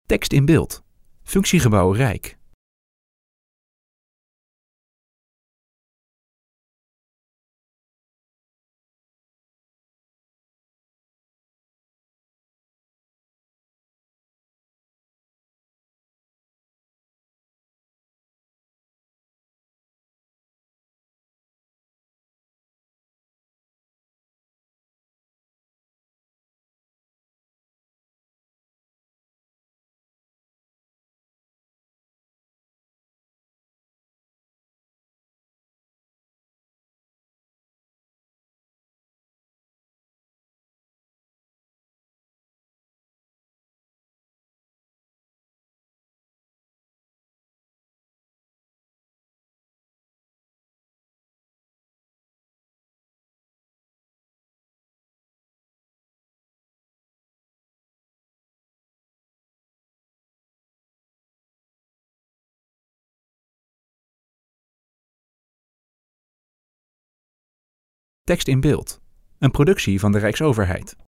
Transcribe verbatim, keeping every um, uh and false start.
Tekst in beeld. Functiegebouw Rijk. Tekst in beeld. Een productie van de Rijksoverheid.